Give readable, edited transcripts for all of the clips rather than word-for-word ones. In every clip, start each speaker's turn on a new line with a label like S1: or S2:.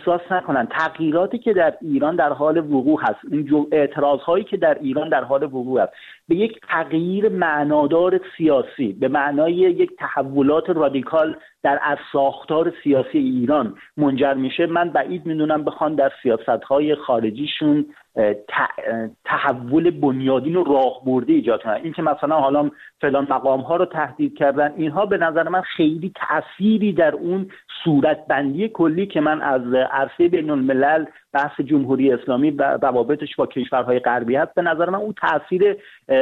S1: احساس نکنن تغییراتی که در ایران در حال وقوع هست، این اعتراضهایی که در ایران در حال وقوع هست به یک تغییر معنادار سیاسی، به معنای یک تحولات رادیکال در ساختار سیاسی ایران منجر میشه، من بعید میدونم بخوان در سیاست‌های خارجیشون تحول بنیادین و راهبردی ایجاد کنن. این که مثلا حالا فلان مقام‌ها رو تهدید کردن، اینها به نظر من خیلی تأثیری در اون صورتبندی کلی که من از عرصه بین‌الملل بحث جمهوری اسلامی و روابطش با کشورهای غربی هست، به نظر من اون تأثیر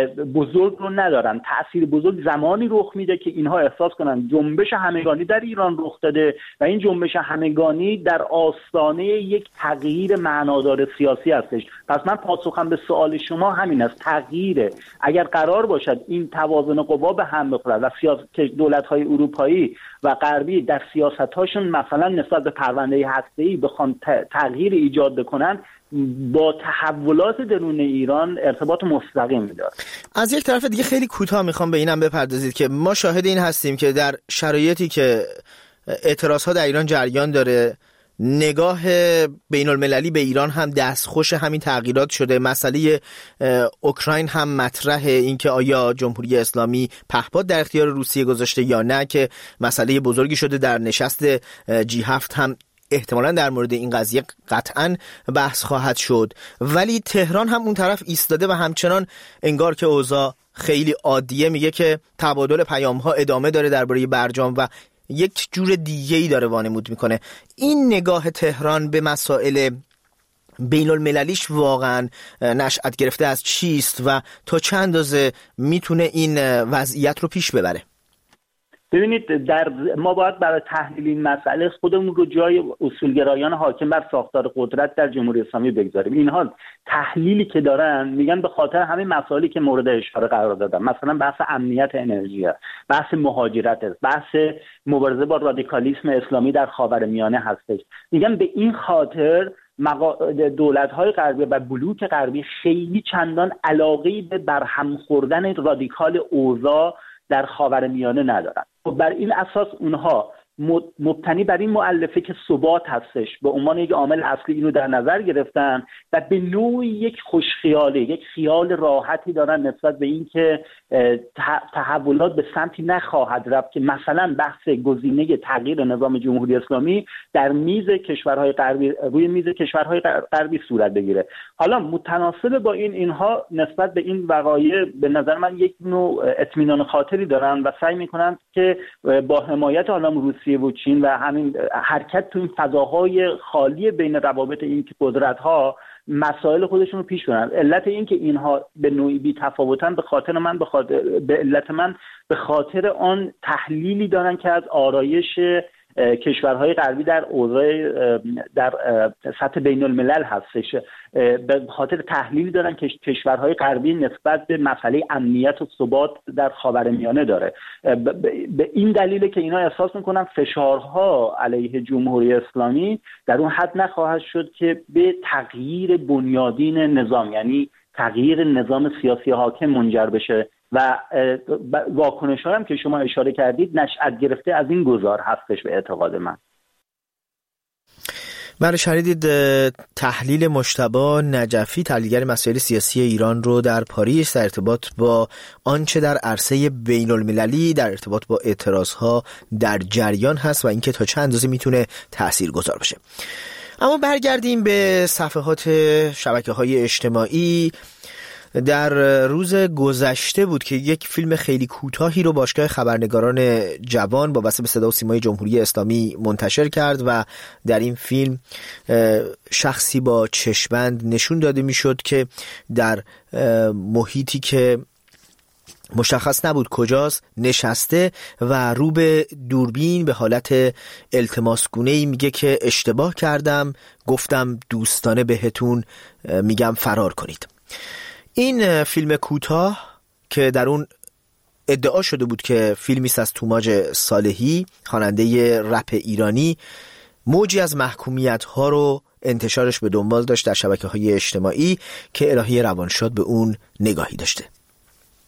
S1: بزرگ رو ندارن. تأثیر بزرگ زمانی رخ میده که اینها احساس کنن جنبش همگانی در ایران رخ داده و این جنبش همگانی در آستانه یک تغییر معنادار سیاسی هستش. پس من پاسخم به سوال شما همین است، تغییره. اگر قرار باشد این توازن قوا به هم بخورد و دولت‌های اروپایی و غربی در سیاست‌هاشون مثلا نسبت به پرونده هسته‌ای بخوان تغییر ایجاد بکنن، با تحولات درون ایران ارتباط مستقیم داره.
S2: از یک طرف دیگه خیلی کوتاه میخوام به اینم بپردازید که ما شاهد این هستیم که در شرایطی که اعتراضها در ایران جریان داره، نگاه بین المللی به ایران هم دستخوش همین تغییرات شده. مسئله اوکراین هم مطرحه، اینکه آیا جمهوری اسلامی پهپاد در اختیار روسیه گذاشته یا نه، که مسئله بزرگی شده. در نشست G7 هم احتمالاً در مورد این قضیه قطعاً بحث خواهد شد. ولی تهران هم اون طرف ایستاده و همچنان انگار که اوضاع خیلی عادیه، میگه که تبادل پیام‌ها ادامه داره درباره برجام و یک جور دیگه‌ای داره وانمود میکنه. این نگاه تهران به مسائل بین المللیش واقعا نشأت گرفته از چیست و تا چند اندازه میتونه این وضعیت رو پیش ببره؟
S1: ببینید، ما باید برای تحلیل این مسئله خودمون رو جای اصولگرایان حاکم بر ساختار قدرت در جمهوری اسلامی بگذاریم. اینها تحلیلی که دارن میگن به خاطر همین مسائلی که مورد اشاره قرار دادم، مثلا بحث امنیت انرژی، بحث مهاجرت، بحث مبارزه با رادیکالیسم اسلامی در خاورمیانه هستش. میگن به این خاطر دولت‌های غربی و بلوک غربی خیلی چندان علاقه‌ای به برهم خوردن رادیکال اوضاع در خاورمیانه ندارن. بر این اساس اونها مبتنی بر این مؤلفه که ثبات هستش به عنوان یک عامل اصلی اینو در نظر گرفتن و به نوعی یک خوشخیالی، یک خیال راحتی دارن نسبت به این که تحولات به سمتی نخواهد رفت که مثلا بحث گزینه تغییر نظام جمهوری اسلامی در میز کشورهای غربی، روی میز کشورهای غربی صورت بگیره. حالا متناسب با اینها نسبت به این وقایع به نظر من یک نوع اطمینان خاطری دارن و سعی میکنن که با حمایت عالم روسیه و چین و همین حرکت تو این فضاهای خالی بین روابط این قدرت‌ها مسائل خودشون رو پیش برن. علت این که اینها به نوعی بی تفاوتن به خاطر آن تحلیلی دارن که از آرایش کشورهای غربی در اوضاع در سطح بین الملل هستش. به خاطر تحلیلی دارن که کشورهای غربی نسبت به مسئله امنیت و ثبات در خاورمیانه داره. به این دلیله که اینا احساس میکنن فشارها علیه جمهوری اسلامی در اون حد نخواهد شد که به تغییر بنیادین نظام، یعنی تغییر نظام سیاسی حاکم منجر بشه و واکنش‌ها هم که شما اشاره کردید نشأت گرفته از این گزار هستش به اعتقاد من.
S2: بله، شنیدید تحلیل مجتبی نجفی، تحلیلگر مسائل سیاسی ایران رو در پاریس در ارتباط با آنچه در عرصه بین المللی در ارتباط با اعتراضها در جریان هست و اینکه تا چند اندازه میتونه تاثیرگذار باشه. اما برگردیم به صفحات شبکه‌های اجتماعی. در روز گذشته بود که یک فیلم خیلی کوتاهی رو باشگاه خبرنگاران جوان با واسطه صدا و سیمای جمهوری اسلامی منتشر کرد و در این فیلم شخصی با چشمبند نشون داده میشد که در محیطی که مشخص نبود کجاست نشسته و رو به دوربین به حالت التماسگونه‌ای میگه که اشتباه کردم، گفتم دوستانه بهتون میگم فرار کنید. این فیلم کوتاه که در اون ادعا شده بود که فیلمی است از توماج صالحی، خواننده رپ ایرانی، موجی از محکومیت‌ها رو انتشارش به دنبال داشت در شبکه‌های اجتماعی که الهی روانشاد به اون نگاهی داشته.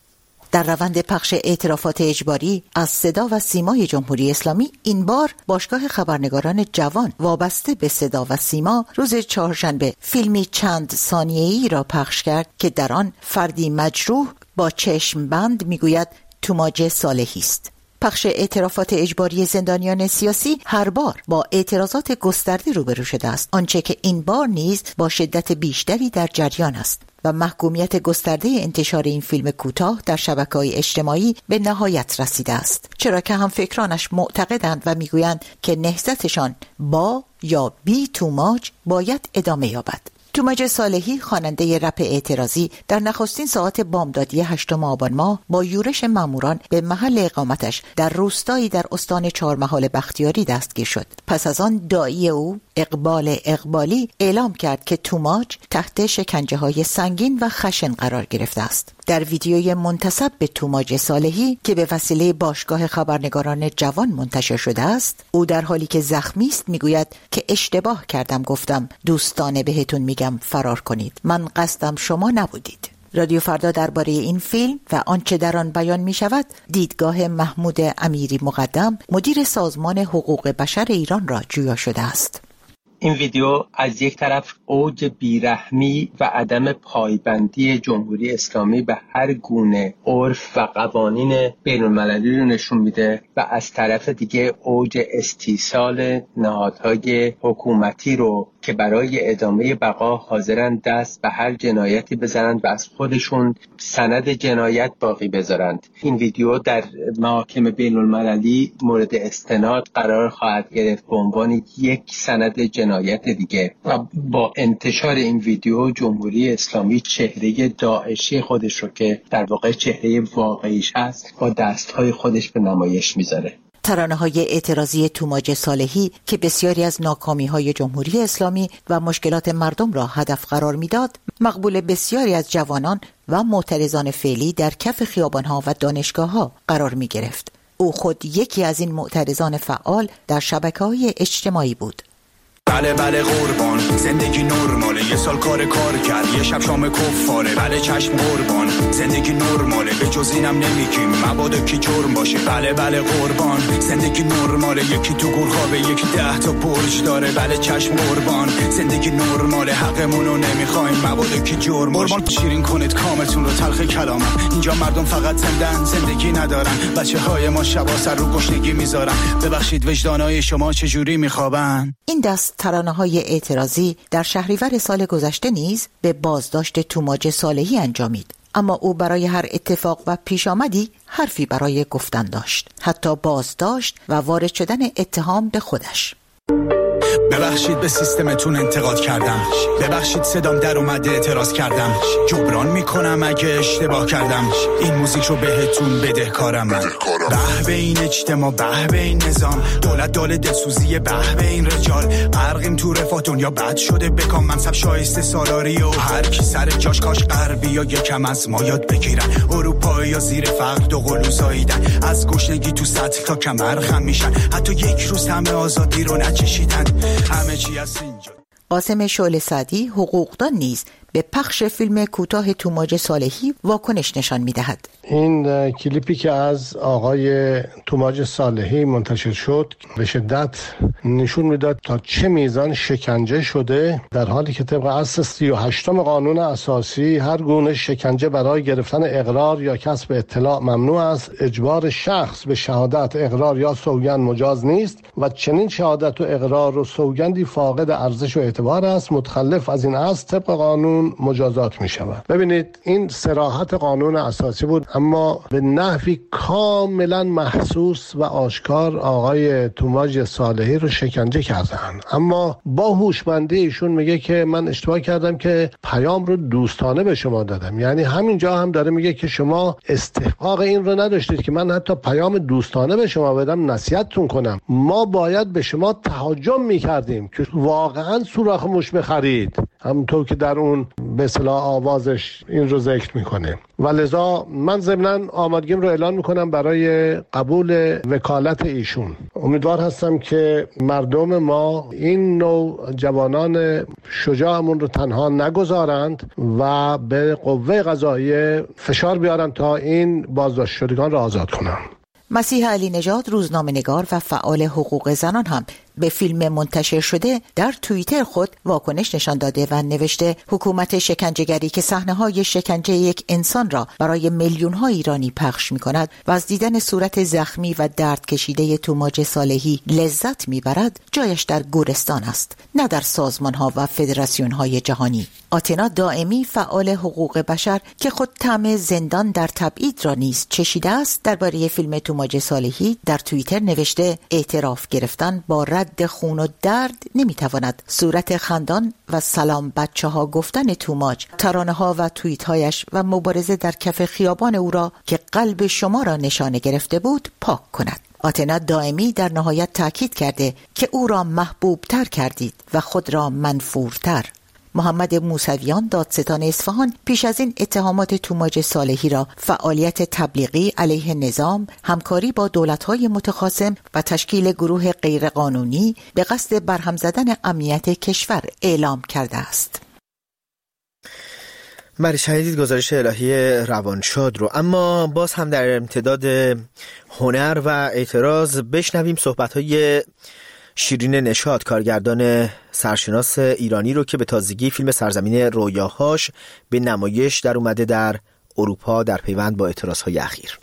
S3: در روند پخش اعترافات اجباری از صدا و سیمای جمهوری اسلامی، این بار باشگاه خبرنگاران جوان وابسته به صدا و سیما روز چهارشنبه فیلمی چند ثانیه‌ای را پخش کرد که در آن فردی مجروح با چشم بند میگوید توماج صالحی است. پخش اعترافات اجباری زندانیان سیاسی هر بار با اعتراضات گسترده روبرو شده است، آنچه که این بار نیز با شدت بیشتری در جریان است و محکومیت گسترده انتشار این فیلم کوتاه در شبکه‌های اجتماعی به نهایت رسیده است، چرا که هم فکرانش معتقدند و میگویند که نهضتشان با یا بی توماج باید ادامه یابد. توماج صالحی، خواننده رپ اعتراضی، در نخستین ساعات بامدادی 8 آبان ماه با یورش ماموران به محل اقامتش در روستایی در استان چهارمحال بختیاری دستگیر شد. پس از آن داعی او اقبال اقبالی اعلام کرد که توماج تحت شکنجه‌های سنگین و خشن قرار گرفته است. در ویدیوی منتسب به توماج صالحی که به وسیله باشگاه خبرنگاران جوان منتشر شده است، او در حالی که زخمی است میگوید که اشتباه کردم، گفتم دوستانه بهتون میگم فرار کنید، من قصدم شما نبودید. رادیو فردا درباره این فیلم و آنچه در آن بیان می شود دیدگاه محمود امیری مقدم، مدیر سازمان حقوق بشر ایران را جویا شده است.
S4: این ویدیو از یک طرف اوج بیرحمی و عدم پایبندی جمهوری اسلامی به هر گونه عرف و قوانین بین‌المللی رو نشون میده و از طرف دیگه اوج استیصال نهادهای حکومتی رو که برای ادامه بقا حاضرن دست به هر جنایتی بزنند و از خودشون سند جنایت باقی بذارند. این ویدیو در محاکم بین‌المللی مورد استناد قرار خواهد گرفت به عنوان یک سند جنایت دیگه و با انتشار این ویدیو جمهوری اسلامی چهره داعشی خودش رو که در واقع چهره واقعیش هست با دستهای خودش به نمایش میذاره.
S3: ترانه‌های اعتراضی توماج صالحی که بسیاری از ناکامی‌های جمهوری اسلامی و مشکلات مردم را هدف قرار می‌داد، مقبول بسیاری از جوانان و معترضان فعلی در کف خیابان‌ها و دانشگاه‌ها قرار می‌گرفت. او خود یکی از این معترضان فعال در شبکه‌های اجتماعی بود.
S5: بله بله قربان، زندگی نرماله، یه سال کار کرد، یه شب شام کفاره، بله چشم قربان، زندگی نرماله، به جز اینم نمیگیم مبادا کی جرم باشه. بله بله قربان، زندگی نرماله، یکی تو گور خوابه، یکی 10 تا برج داره، بله چشم قربان، زندگی نرماله، حقمونو نمیخوایم مبادا کی جرم باشه. قربان شیرین کنید کامتون رو تلخ کلامم، اینجا مردم فقط زندن، زندگی ندارن، بچه‌های ما شبا سر رو گشنگی میذارن، ببخشید وجدانای شما چه جوری میخوابن.
S3: این دست ترانه‌های اعتراضی در شهریور سال گذشته نیز به بازداشت توماج صالحی انجامید، اما او برای هر اتفاق و پیش آمدی حرفی برای گفتن داشت، حتی بازداشت و وارد شدن اتهام به خودش.
S5: ببخشید به سیستمتون انتقاد کردم، ببخشید صدام در اومده اعتراض کردم، جبران میکنم اگه اشتباه کردم، این موزیک رو بهتون بدهکارم من. به به این اجتماع، به به این نظام، دولت داله دلسوزی، به به این رجال، غرقیم تو رفاه، دنیا بد شده بکام، منصب شایسته سالاری و هر کی سر جاش، کاش غربی یا یکم از ما یاد بگیرن، اروپایی یا زیر فقر دو قلو زاییدن، از گشنگی تو سطح تا کمر خم میشن، حتی یک روز همه آزادی رو نچشیدن، همه چی از اینجا.
S3: قاسم شعله سعدی، حقوقدان، نیز به پخش فیلم کوتاه توماج صالحی واکنش نشان می‌دهد.
S6: این کلیپی که از آقای توماج صالحی منتشر شد به شدت نشون میداد تا چه میزان شکنجه شده، در حالی که طبق اصل 38 قانون اساسی هر گونه شکنجه برای گرفتن اقرار یا کسب اطلاع ممنوع است. اجبار شخص به شهادت، اقرار یا سوگند مجاز نیست و چنین شهادت و اقرار و سوگندی فاقد ارزش و اعتبار است. متخلف از این اصل طبق قانون مجازات می شود. ببینید این صراحت قانون اساسی بود، اما به نحوی کاملا محسوس و آشکار آقای توماج صالحی رو شکنجه کردن. اما با هوشمندی ایشون میگه که من اشتباه کردم که پیام رو دوستانه به شما دادم. یعنی همینجا هم داره میگه که شما استحقاق این رو نداشتید که من حتی پیام دوستانه به شما بدم، نصیحتتون کنم. ما باید به شما تهاجم میکردیم که واقعا سوراخ موش بخرید، همونطور که در اون به اصطلاح آوازش این رو ذکر میکنه و لذا من ضمناً آمادگیم رو اعلان میکنم برای قبول وکالت ایشون. امیدوار هستم که مردم ما این نوع جوانان شجاعمون رو تنها نگذارند و به قوه قضاییه فشار بیارن تا این بازداشت شدگان را آزاد کنن.
S3: مسیح علی نژاد، روزنامه‌نگار و فعال حقوق زنان، هم به فیلم منتشر شده در توییتر خود واکنش نشان داده و نوشته حکومت شکنجهگری که صحنه‌های شکنجه یک انسان را برای میلیون‌ها ایرانی پخش می‌کند و از دیدن صورت زخمی و درد کشیده توماج صالحی لذت می‌برد، جایش در گورستان است، نه در سازمان‌ها و فدراسیون‌های جهانی. آتنا دائمی، فعال حقوق بشر که خود طعم زندان در تبعید را نیز چشیده است، درباره فیلم توماج صالحی در توییتر نوشته اعتراف گرفتن با رد خون و درد نمیتواند صورت خندان و سلام بچه ها گفتن توماج، ترانه ها و توییت هایش و مبارزه در کف خیابان او را که قلب شما را نشانه گرفته بود پاک کند. آتنا دائمی در نهایت تاکید کرده که او را محبوب تر کردید و خود را منفورتر. محمد موسویان، دادستان اصفهان، پیش از این اتهامات توماج صالحی را فعالیت تبلیغی علیه نظام، همکاری با دولت‌های متخاصم و تشکیل گروه غیرقانونی به قصد برهم زدن امنیت کشور اعلام کرده است.
S2: بله، شنیدید گزارش الهی روانشاد رو. اما باز هم در امتداد هنر و اعتراض بشنویم صحبت‌های شیرین نشاط، کارگردان سرشناس ایرانی رو که به تازگی فیلم سرزمین رویاهاش به نمایش در اومده در اروپا در پیوند با اعتراضهای اخیر.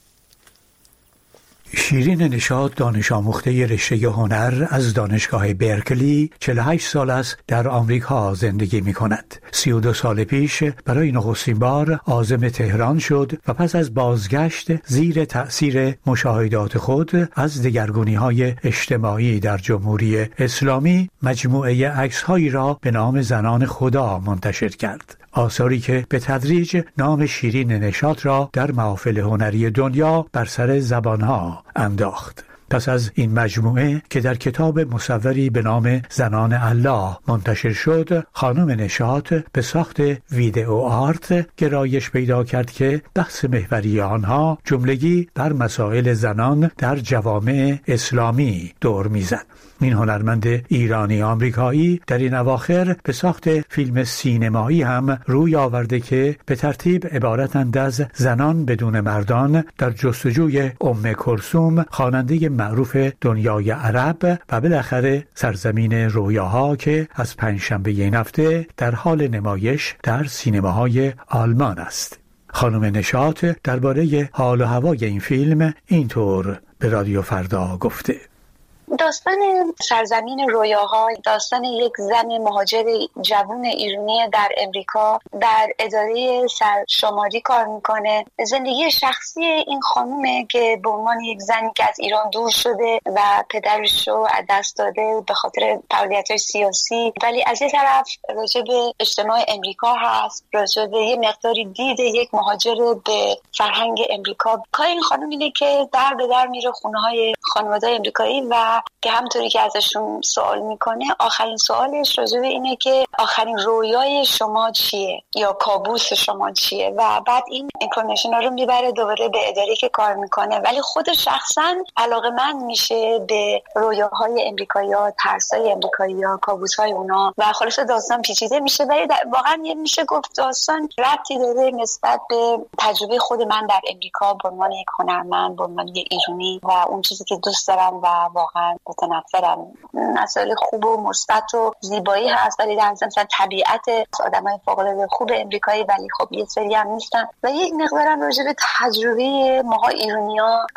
S7: شیرین نشاط دانش آموخته رشته هنر از دانشگاه برکلی 48 سال است در آمریکا زندگی می کند. 32 سال پیش برای نخستین بار عازم تهران شد و پس از بازگشت زیر تأثیر مشاهدات خود از دگرگونی‌های اجتماعی در جمهوری اسلامی مجموعه عکس‌هایی را به نام زنان خدا منتشر کرد. آثاری که به تدریج نام شیرین نشاط را در محافل هنری دنیا بر سر زبانها انداخت. پس از این مجموعه که در کتاب مصوری به نام زنان الله منتشر شد، خانم نشاط به ساخت ویدئو آرت گرایش پیدا کرد که بحث محوری آنها جملگی بر مسائل زنان در جوامع اسلامی دور میزد. این هنرمند ایرانی آمریکایی در این اواخر به ساخت فیلم سینمایی هم روی آورده که به ترتیب عبارتند از زنان بدون مردان در جستجوی ام کلثوم، خواننده معروف دنیای عرب، و بالاخره سرزمین رویاها که از پنجشنبه این هفته در حال نمایش در سینماهای آلمان است. خانم نشاط درباره حال و هوای این فیلم اینطور به رادیو فردا گفته:
S8: داستان سرزمین رویاها داستان یک زن مهاجر جوان ایرانی در امریکا در اداره سرشماری کار میکنه. زندگی شخصی این خانومه که به عنوان یک زنی که از ایران دور شده و پدرش رو از دست داده به خاطر فعالیت‌های سیاسی، ولی از یه طرف راجع به اجتماع امریکا هست، راجع به یه مقداری دید یک مهاجر به فرهنگ امریکا. کار این خانوم اینه که در به در میره خونه‌های خانواده‌های امریکایی و که همطوری که ازشون سوال میکنه، آخرین سوالش راجع به اینه که آخرین رویای شما چیه یا کابوس شما چیه، و بعد این اینفورمیشن رو میبره دوباره به اداره که کار میکنه، ولی خود شخصا علاقه‌مند میشه به رویاهای امریکایی‌ها، ترسای امریکایی‌ها، کابوس‌های اونا، و خلاص داستان پیچیده میشه. ولی واقعا میشه گفت داستان ربطی داره نسبت به تجربه خود من در امریکا به عنوان یک هنرمند، به عنوان یک ایرانی، و اون چیزی که دوست دارم و واقعا متنفرم. مسائل خوب و مثبت و زیبایی هست، ولی در مثلا طبیعت آدمای فوق‌العاده خوب امریکایی، ولی خب یه سری هم نیستن. و یک مقدارم راجع به تجربه ماها ایرانی‌ها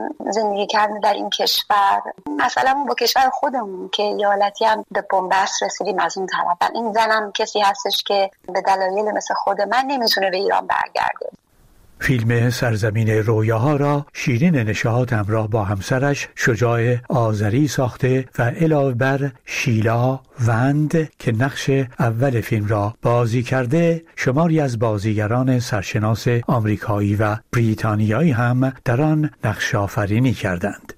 S8: زندگی کردن در این کشور، مثلا با کشور خودمون که یه حالتی هم به بنبست رسیدیم از اون طرف. این زنم کسی هستش که به دلایل مثل خود من نمیتونه به ایران برگرده.
S7: فیلم سرزمین رویاها را شیرین نشاط همراه با همسرش شجاع آذری ساخته و علاوه بر شیلا وند که نقش اول فیلم را بازی کرده، شماری از بازیگران سرشناس آمریکایی و بریتانیایی هم در آن نقش آفرینی کردند.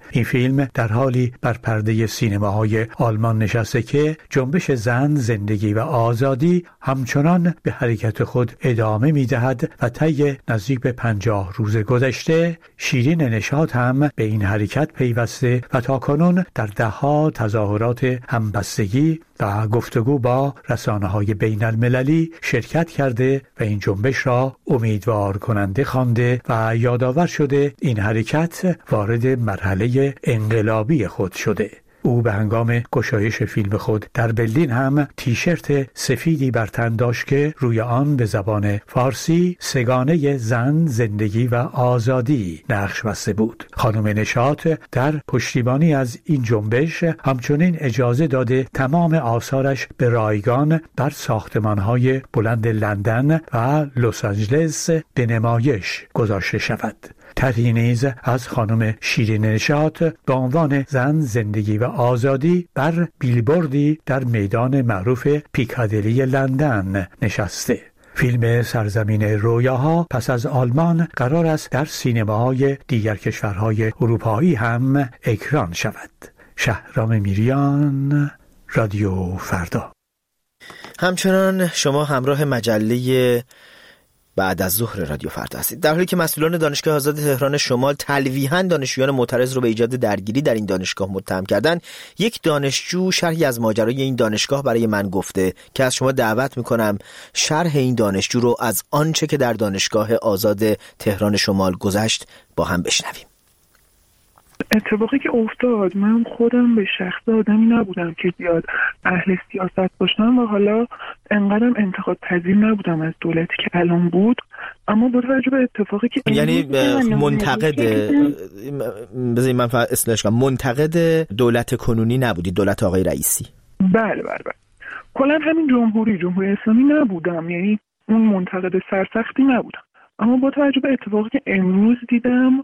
S7: این فیلم در حالی بر پرده سینماهای آلمان نشسته که جنبش زن، زندگی و آزادی همچنان به حرکت خود ادامه می‌دهد و طی نزدیک به 50 روز گذشته شیرین نشاط هم به این حرکت پیوسته و تاکنون در ده‌ها تظاهرات همبستگی و گفتگو با رسانه‌های بین المللی شرکت کرده و این جنبش را امیدوار کننده خوانده و یادآور شده این حرکت وارد مرحله انقلابی خود شده. او به هنگام گشایش فیلم خود در برلین هم تیشرت سفیدی بر تن داشت که روی آن به زبان فارسی سگانه زن، زندگی و آزادی نقش بسته بود. خانم نشاط در پشتیبانی از این جنبش همچنین اجازه داده تمام آثارش به رایگان بر ساختمان‌های بلند لندن و لس آنجلس به نمایش گذاشته شود. طرحی نیز از خانم شیرین نشاط با عنوان زن، زندگی و آزادی بر بیلبوردی در میدان معروف پیکادیلی لندن نشسته. فیلم سرزمین رویاها پس از آلمان قرار است در سینماهای دیگر کشورهای اروپایی هم اکران شود. شهرام میریان، رادیو فردا.
S2: همچنان شما همراه مجله بعد از ظهر رادیو فردا هستید، در حالی که مسئولان دانشگاه آزاد تهران شمال تلویحاً دانشجویان معترض رو به ایجاد درگیری در این دانشگاه متهم کردند. یک دانشجو شرحی از ماجرای این دانشگاه برای من گفته که از شما دعوت میکنم شرح این دانشجو رو از آنچه که در دانشگاه آزاد تهران شمال گذشت با هم بشنویم.
S9: اتفاقی که افتاد، من خودم به شخص آدمی نبودم که زیاد اهل سیاست باشم و حالا انقدرم انتقاد پذیر نبودم از دولتی که الان بود، اما با توجه به اتفاقی که
S2: یعنی منتقد بذارید من اصلاحش کنم، منتقد دولت کنونی نبودی، دولت آقای رئیسی؟
S9: بله. کلا همین جمهوری اسلامی نبودم، یعنی اون منتقد سرسختی نبودم، اما با توجه به اتفاقی که امروز دیدم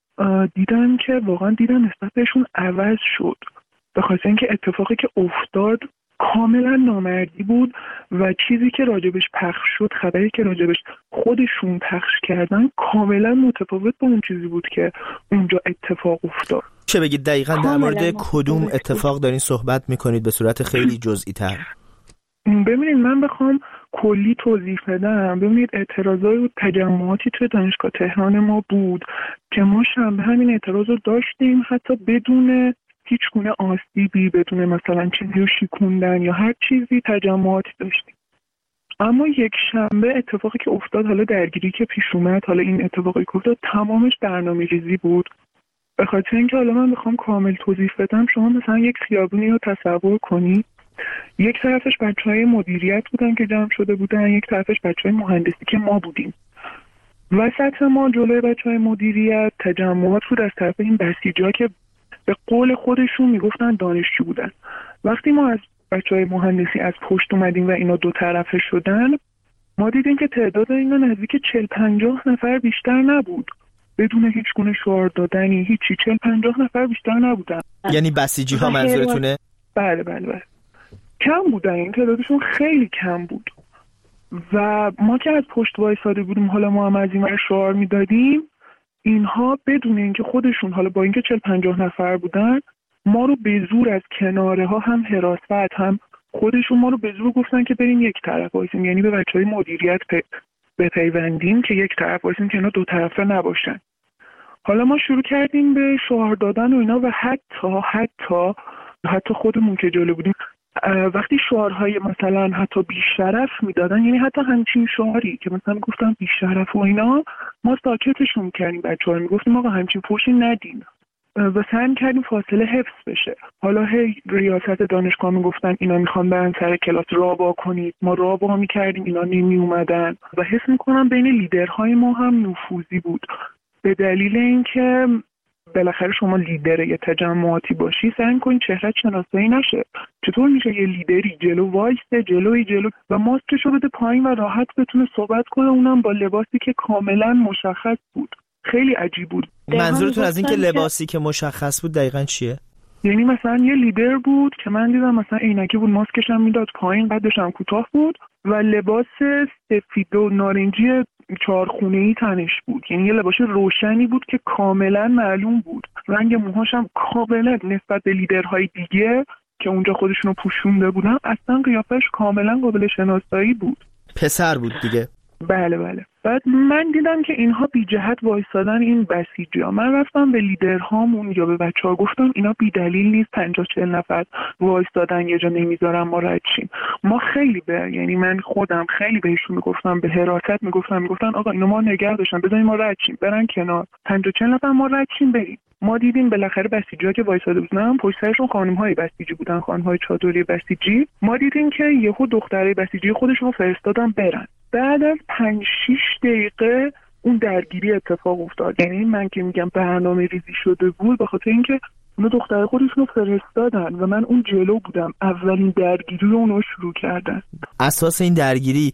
S9: که واقعا دیدم نسبت بهشون عوض شد، به خاطر اینکه اتفاقی که افتاد کاملا نامردی بود و چیزی که راجبش پخش شد، خبری که راجبش خودشون پخش کردن کاملا متفاوت با اون چیزی بود که اونجا اتفاق افتاد.
S2: چه بگید دقیقاً در مورد کدوم اتفاق دارین صحبت میکنید به صورت خیلی جزئی تر؟
S9: ببینید من بخوام کلی توضیح بدم، ببینید اعتراضات و تجمعاتی توی دانشگاه تهران ما بود که ما شنبه همین اعتراض رو داشتیم، حتی بدون هیچ گونه آسیبی، بدون مثلا چیزی رو شیکوندن یا هر چیزی تجمعاتی داشتیم. اما یک شنبه اتفاقی که افتاد، حالا درگیری که پیش اومد، حالا این اتفاقی که افتاد تمامش برنامه‌ریزی بود. به خاطر اینکه حالا من بخوام کامل توضیح بدم، شما مثلا یک خیابونی رو تصور کنید، یک طرفش بچهای مدیریت بودن که جمع شده بودن، یک طرفش بچهای مهندسی که ما بودیم. وسط ما جلوی بچهای مدیریت تجمعات بود از طرف این بسیجا که به قول خودشون میگفتن دانشجو بودن. وقتی ما از بچهای مهندسی از پشت اومدیم و اینا دو طرفه شدن، ما دیدیم که تعداد اینا نزدیک 40-50 نفر بیشتر نبود، بدون هیچ گونه شعار دادنی، هیچی. 40-50 نفر بیشتر نبودن.
S2: یعنی بسیجی ها منظورتونه؟
S9: بله. کم بودن، این تعدادشون خیلی کم بود و ما که از پشت وایساده بودیم، حالا ما هم از این ور شعار میدادیم، اینها بدون اینکه خودشون، حالا با اینکه 40-50 نفر بودن، ما رو به زور از کناره ها هم حراست هم خودشون ما رو به زور گفتن که بریم یک طرف وایسیم، یعنی به بچهای مدیریت بپیوندیم که یک طرف وایسیم که اینا دو طرفه نباشن. حالا ما شروع کردیم به شعار دادن و اینا و حتی خودمون که جلو بودیم وقتی شعارهای مثلا حتی بیشرف میدادن، یعنی حتی همچین شعاری که مثلا گفتن بیشرف و اینا، ما ساکتشون کردیم، بچه‌ها میگفتیم آقا همچین فوشی ندین و سعی کردیم فاصله حفظ بشه. حالا ریاست دانشگاه میگفتن اینا میخوان برن سر کلاس رابا کنید، ما رابا میکردیم، اینا نمی اومدن و حس میکنم بین لیدرهای ما هم نفوذی بود، به دلیل اینکه بالاخره شما لیدر یه تجمعاتی باشی، سعی کنید چهره‌ت شناسایی نشه. چطور میشه یه لیدری جلو وایسته، جلو و ماسکشو بده پایین و راحت بتونه صحبت کنه، اونم با لباسی که کاملا مشخص بود؟ خیلی عجیب بود.
S2: منظورتون از این که لباسی که مشخص بود دقیقاً چیه؟
S9: یعنی مثلا یه لیدر بود که من دیدم مثلا عینکی بود، ماسکش هم میداد پایین، قدش هم کوتاه بود و لباس سفید و نارنجی 4 تنش بود، یعنی یه لباس روشنی بود که کاملا معلوم بود. رنگ موهاش هم کاملا نسبت به لیدرهای دیگه که اونجا خودشونو پوشونده بودن اصلا قیافش کاملا قابل شناسایی بود.
S2: پسر بود دیگه.
S9: بله. بعد من دیدم که اینها بی جهت وایسادن این بسیجی‌ها. من رفتم به لیدرهامون یا به بچه‌ها گفتم اینا بی دلیل نیست 50-40 نفر وایسادن یه جا نمیذارن ما رد شیم. ما خیلی یعنی من خودم خیلی بهشون میگفتم، به حراست میگفتن آقا اینا ما نگه داشتن بذارین ما رد شیم، برن کنار، 50-40 نفر ما رد شیم بریم. ما دیدیم بالاخره بسیجی‌ها که وایساده بودن پشت سرشون خانم‌های بسیجی بودن، خانم‌های چادری بسیجی. ما دیدیم که یهو دخترای بسیجی خودشون فرستادن برن. بعد از 5-6 دقیقه اون درگیری اتفاق افتاد. یعنی من که میگم برنامه ریزی شده بود به خاطر اینکه اون دخترای خودشون فرستادن و من اون جلو بودم. اولین درگیری رو اونو شروع کردن.
S2: اساس این درگیری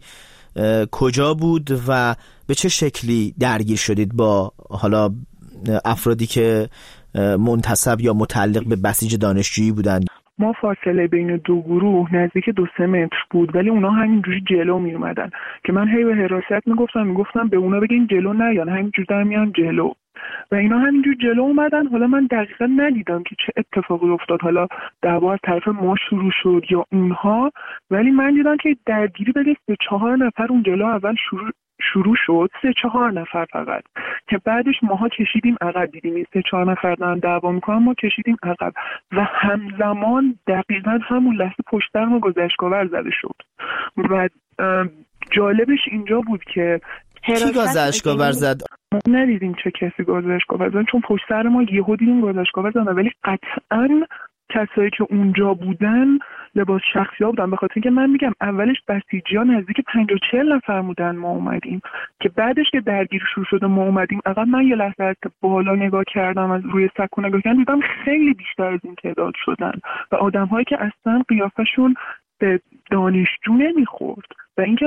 S2: کجا بود و به چه شکلی درگیر شدید با حالا افرادی که منتسب یا متعلق به بسیج دانشجویی بودند؟
S9: ما فاصله بین دو گروه نزدیک 2-3 متر بود، ولی اونا همینجوری جلو می اومدن که من هی به حراست میگفتم به اونا بگین جلو نیان، همینجوری در میان جلو و اینا همینجوری جلو اومدن. حالا من دقیقا ندیدم که چه اتفاقی افتاد، حالا دعوا از طرف ما شروع شد یا اونها، ولی من دیدم که درگیری بین 3-4 نفر اون جلو اول شروع شد، 3-4 نفر فقط، که بعدش ماها کشیدیم عقب. دیدیم این 3-4 نفر دارن دعوا میکنن، ما کشیدیم عقب و همزمان دقیقاً همون لحظه پشت سر ما گذشتگاور زده شد. و جالبش اینجا بود که
S2: کی گذشتگاور زد؟
S9: ما ندیدیم چه کسی گذشتگاور زد، چون پشت سر ما یهو دیدیم گذشتگاور زدن، ولی قطعاً کسایی که اونجا بودن لباس شخصی ها بودن، به خاطر اینکه من میگم اولش بسیجی ها نزدیک 50-40 نفر بودن. ما اومدیم که بعدش که درگیری شروع شده ما اومدیم عقب. من یه لحظه از بالا نگاه کردم، از روی سکو نگاه کردم، دیدم خیلی بیشتر از این تعداد شدن و آدم هایی که اصلا قیافشون به دانشجو نمیخورد و اینکه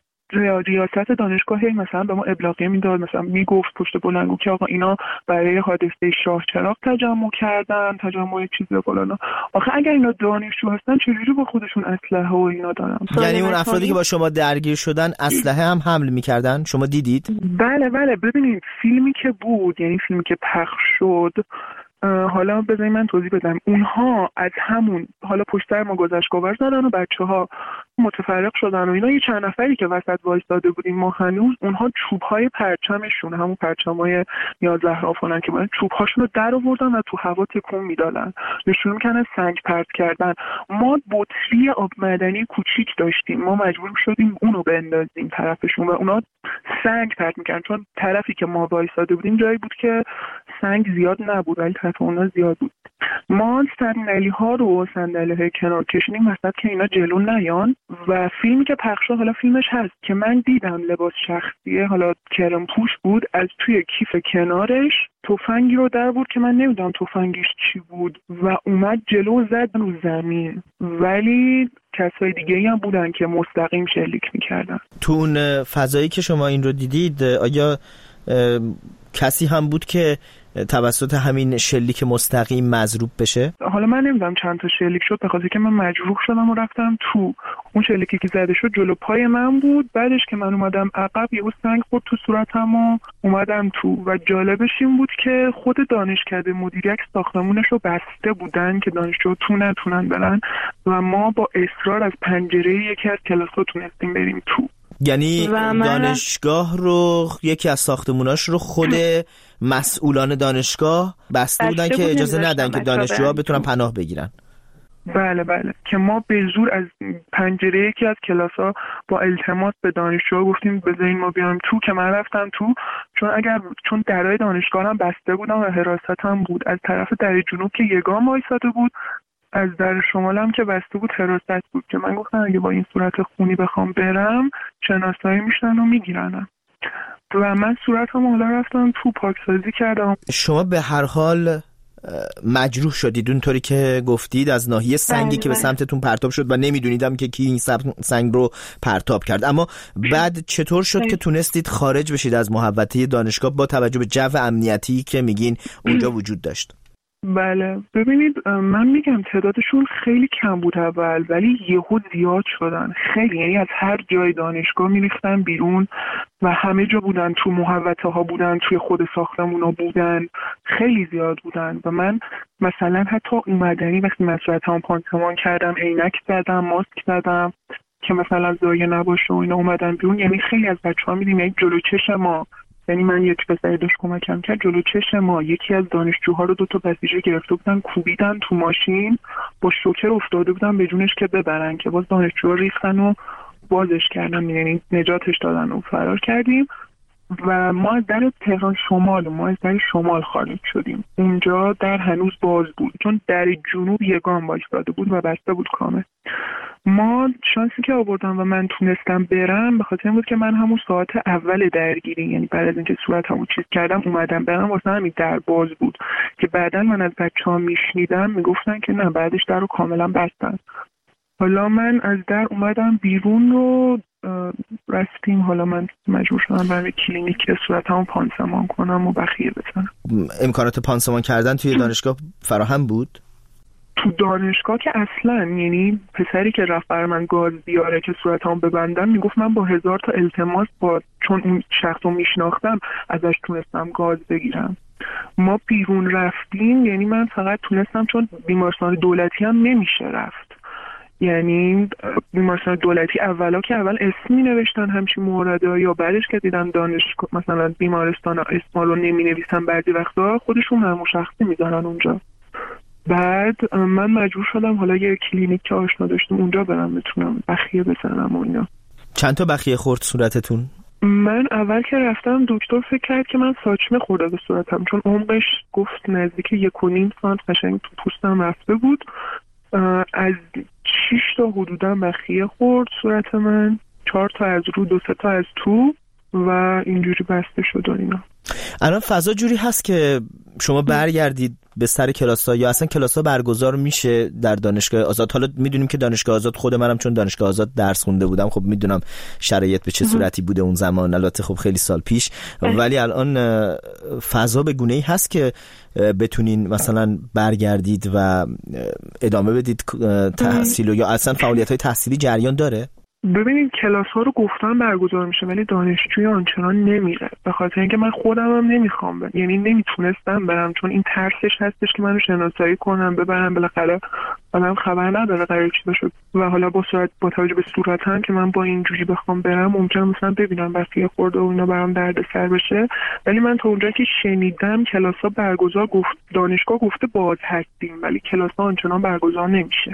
S9: ریاست دانشگاه مثلا به ما ابلاغیه میداد، مثلا میگفت پشت بلندگو که آقا اینا برای حادثه شاه چراغ تجمع کردن، تجمع چیزا فلانا. آخه اگر اینا دانشجو هستن چجوری با خودشون اسلحه و اینا دارن؟
S2: یعنی اون افرادی که با شما درگیر شدن اسلحه هم حمل میکردن؟ شما دیدید؟
S9: بله ببینید فیلمی که بود، یعنی فیلمی که پخش شد، حالا بذارید من توضیح بدم. اونها از همون حالا پشت سر ما گذشتگاور زدن و بچه‌ها متفرق شدن و اینا. یه چند نفری که وسط وایساده بودیم ما هنوز، اونها چوب‌های پرچمشون، همون پرچم‌های نیاز زهرا فلان که بودن، چوب‌هاشون رو در آوردن و تو هوا تکون میدادن، نشون می‌کنه سنگ پرت کردن. ما بطری آب معدنی کوچیک داشتیم، ما مجبور شدیم اونو بندازیم طرفشون و اونا سنگ پرت می‌کردن، چون طرفی که ما وایساده بودیم جایی بود که سنگ زیاد نبود ولی طرف اونا زیاد بود. ما صندلی‌ها رو صندلی‌های کنار کشیدیم وسط که اینا جلو نیان و فیلمی که پخش شد، حالا فیلمش هست که من دیدم لباس شخصیه حالا کرم پوش بود، از توی کیف کنارش تفنگی رو در بود که من نمیدونم تفنگش چی بود و اومد جلو زد رو زمین، ولی کسای دیگه هم بودن که مستقیم شلیک میکردن.
S2: تو اون فضایی که شما این رو دیدید آیا کسی هم بود که توسط همین شلیک مستقیم مضروب بشه؟
S9: حالا من نمیدونم چند تا شلیک شد، به خاطر که من مجروح شدم و رفتم تو. اون شلیکی که زده شد جلو پای من بود، بعدش که من اومدم عقب یهو سنگ خورد تو صورتم و اومدم تو. و جالبش این بود که خود دانشکده مدیریت ساختمونش رو بسته بودن که دانشجو تو نتونن برن و ما با اصرار از پنجره یکی از کلاس‌ها تونستیم بریم تو.
S2: یعنی دانشگاه رو، یکی از ساختموناش رو خود مسئولان دانشگاه بسته بودن که اجازه ندن که دانشجوها بتونن پناه بگیرن.
S9: بله که ما به زور از پنجره یکی از کلاس‌ها با التماس به دانشجوها گفتیم بذارین ما بیام تو، که من رفتم تو، چون درای دانشگاه هم بسته بودن و حراست هم بود. از طرف در جنوب که یگان وایساده بود، از در شمال هم که بسته بود حراست بود، که من گفتم اگه با این صورت خونی بخوام برم شناسایی میشن و میگیرنم و من صورتم حالا رفتم تو پاکسازی کردم.
S2: شما به هر حال مجروح شدید اونطوری که گفتید از ناحیه سنگی که به سمتتون پرتاب شد و نمیدونیدم که کی این سنگ رو پرتاب کرد. اما بعد چطور شد که تونستید خارج بشید از محوطه دانشگاه با توجه به جو امنیتی که میگین اونجا وجود داشت؟
S9: بله ببینید، من میگم تعدادشون خیلی کم بود اول، ولی یهو زیاد شدن خیلی، یعنی از هر جای دانشگاه میریختن بیرون و همه جا بودن، تو محوطه ها بودن، توی خود ساختمون ها بودن، خیلی زیاد بودن. و من مثلا حتی اومدنی وقتی من صورتم پانسمان کردم، عینک زدم، ماسک زدم که مثلا ضایع نباشه و اینا، اومدن بیرون. یعنی خیلی از بچه‌ها می‌بینیم یعنی جلو چش ما، یعنی من یک پسری داشت کمکم کرد، جلو چش ما یکی از دانشجوها رو 2 تا بسیجی گرفته بودن، کوبیدن تو ماشین، با شوکر افتاده بودن به جونش که ببرن، که باز دانشجوها ریختن و بازش کردن، یعنی نجاتش دادن و فرار کردیم. و ما از در تهران شمال، ما از در شمال خارج شدیم. اونجا در هنوز باز بود، چون در جنوب یگان وایساده بود و بسته بود کامل. ما شانسی که آوردم و من تونستم برم به خاطر این بود که من همون ساعت اول درگیری، یعنی بعد از اینکه صورتمو چیز کردم اومدم برم، واسه همین در باز بود که بعداً من از بچه‌ها میشنیدم میگفتن که نه، بعدش در رو کاملا بستن. حالا من از در اومدم بیرون رو رفتیم، حالا من مجبور شدم برم کلینیک صورتمو پانسمان کنم و بخیه بزنم.
S2: امکانات پانسمان کردن توی دانشگاه فراهم بود؟
S9: تو دانشگاه که اصلا، یعنی پسری که رفت برای من گاز بیاره که صورتمو ببندم میگفت من با 1000 تا التماس، چون اون شخص رو میشناختم، ازش تونستم گاز بگیرم. ما بیرون رفتیم، یعنی من فقط تونستم، چون بیمارستان دولتی هم نمیشه رفت، یعنی بیمارستان دولتی اولا که اول اسم می نوشتن همچین مورده، یا بعدش که دیدن دانشگاه مثلا بیمارستان اسما رو نمی نویسن، بعضی وقتا خودشون هم شخصی میذارن اونجا. بعد من مجبور شدم حالا یه کلینیک که آشنا داشتم اونجا برم بتونم بخیه بزنم و اینا.
S2: چند تا بخیه خورد صورتتون؟
S9: من اول که رفتم دکتر فکر کرد که من ساچمه خورده به صورتم، چون عمقش گفت نزدیک 1.5 سانت قشنگ تو پوستم رفته بود. از 6 تا حدودا بخیه خورد صورت من، 4 تا از رو، 2 تا از تو، و اینجوری بسته شد و اینا.
S2: الان فضا جوری هست که شما برگردید به سر کلاس‌ها، یا اصلا کلاس‌ها برگزار میشه در دانشگاه آزاد؟ حالا میدونیم که دانشگاه آزاد، خود منم چون دانشگاه آزاد درس خونده بودم، خب میدونم شرایط به چه صورتی بوده اون زمان، البته خب خیلی سال پیش، ولی الان فضا به گونه‌ای هست که بتونین مثلا برگردید و ادامه بدید تحصیل، یا اصلا فعالیت‌های تحصیلی جریان داره؟
S9: ببینید کلاس ها رو گفتن برگزار میشه، ولی دانشجوی آنچنان نمیره، به خاطر اینکه من خودم هم نمیخوام برم، یعنی نمیتونستم برم، چون این ترسش هستش که منو شناسایی کنم ببرم، بالاخره آدم خبر نداره قرار چی بشه. و حالا با توجه به صورتم که من با اینجوری بخوام برم، ممکنه مثلا ببینم بخیه خورده و اینا برام دردسر بشه. ولی من تا اونجایی که شنیدم کلاس ها برگزار، دانشگاه گفته باز هستیم، ولی کلاس ها آنچنان برگزار نمیشه.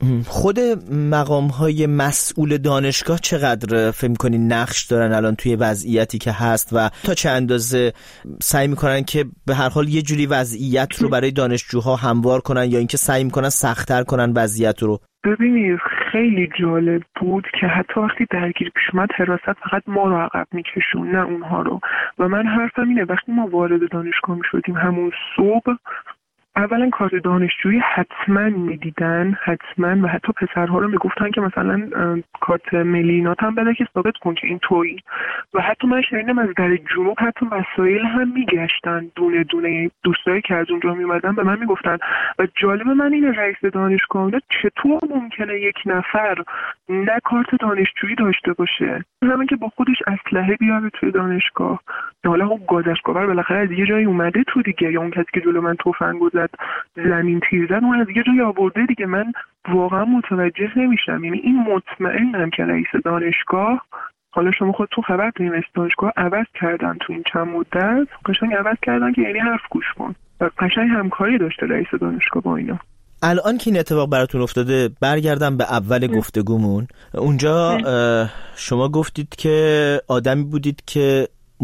S2: خود مقام‌های مسئول دانشگاه چقدر فکر می‌کنین نقش دارن الان توی وضعیتی که هست، و تا چه اندازه سعی می‌کنن که به هر حال یه جوری وضعیت رو برای دانشجوها هموار کنن، یا اینکه سعی می‌کنن سخت‌تر کنن وضعیت رو؟
S9: ببینید خیلی جالب بود که حتی وقتی درگیری پیش اومد، حراست فقط ما رو عقب می‌کشون نه اونها رو. و من حرفم اینه وقتی ما وارد دانشگاه می‌شدیم همون صبح، اولا کارت دانشجویی حتما میدیدن، حتما، و حتی پسرها رو میگفتن که مثلا کارت ملینات هم بده که ثابت کن که این تویی. و حتی من شنیدم از در جنوب حتی وسایل هم میگشتن دونه دونه، دوستایی که از اونجا میومدن به من میگفتن. و جالب من اینه رئیس دانشگاه چطور ممکنه یک نفر نه کارت دانشجویی داشته باشه، همین که با خودش اسلحه بیاره توی دانشگاه. حالا اون گازشگاور بالاخره از یه جایی اومده تو دیگه، یا اون کسی که جلو من تفنگ زد زمین تیر زد اون از یه جایی آورده دیگه. من واقعا متوجه نمیشم، یعنی این مطمئنم که رئیس دانشگاه، حالا شما خودتون خبر دارین، رئیس دانشگاه عوض کردن تو این چند مدت، قشنگ عوض کردن که یعنی حرف گوش کن، و قشنگ همکاری داشته رئیس دانشگاه با اینا.
S2: الان که این اتفاق براتون افتاده، برگردم به اول گفتگومون. اونجا شما گفتید که آدمی بودید که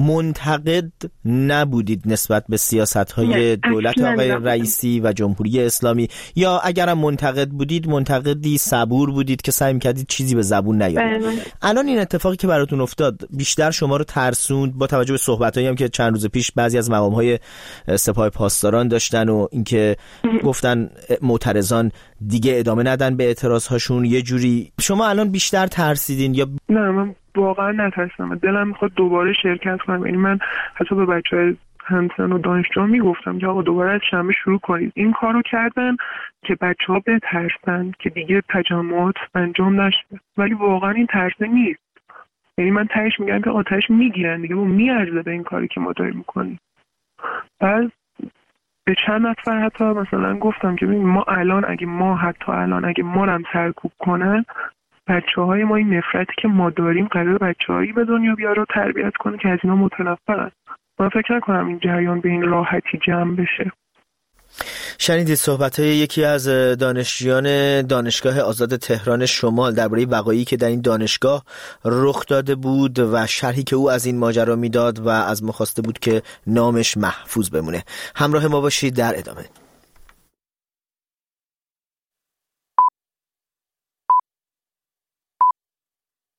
S2: منتقد نبودید نسبت به سیاست‌های دولت آقای رئیسی و جمهوری اسلامی، یا اگرم منتقد بودید، منتقدی صبور بودید که سعی می‌کردید چیزی به زبون نیارید. الان این اتفاقی که براتون افتاد بیشتر شما رو ترسوند، با توجه به صحبتایی هم که چند روز پیش بعضی از مقام‌های سپاه پاسداران داشتن و اینکه گفتن معترضان دیگه ادامه ندن به اعتراض‌هاشون، یه جوری شما الان بیشتر ترسیدین یا؟
S9: نه، من واقعا نترسیدم، دلم میخواد دوباره شرکت کنم. یعنی من حتی به بچه‌های همسن و دانشجوها میگفتم که آقا دوباره از شنبه شروع کنید. این کارو کردن که بچه‌ها بترسن که دیگه تجمعات انجام نشه، ولی واقعا این ترسه نیست. یعنی من تهش میگم که آتش میگیرن دیگه، و میارزه به این کاری که ما داریم میکنیم. بعد به چند نفر حتی مثلا گفتم که ببین ما الان اگه ما هم سرکوب کنن، بچه‌های ما این نفرتی که ما داریم قرار بچه‌هایی به دنیا بیاره و تربیت کنه که از اینا متنفرن. من فکر نکنم این جریان به این راحتی جمع بشه.
S2: شنیدید صحبت‌های یکی از دانشجویان دانشگاه آزاد تهران شمال درباره وقایعی که در این دانشگاه رخ داده بود و شرحی که او از این ماجرا میداد و از ما خواسته بود که نامش محفوظ بمونه. همراه ما باشید در ادامه.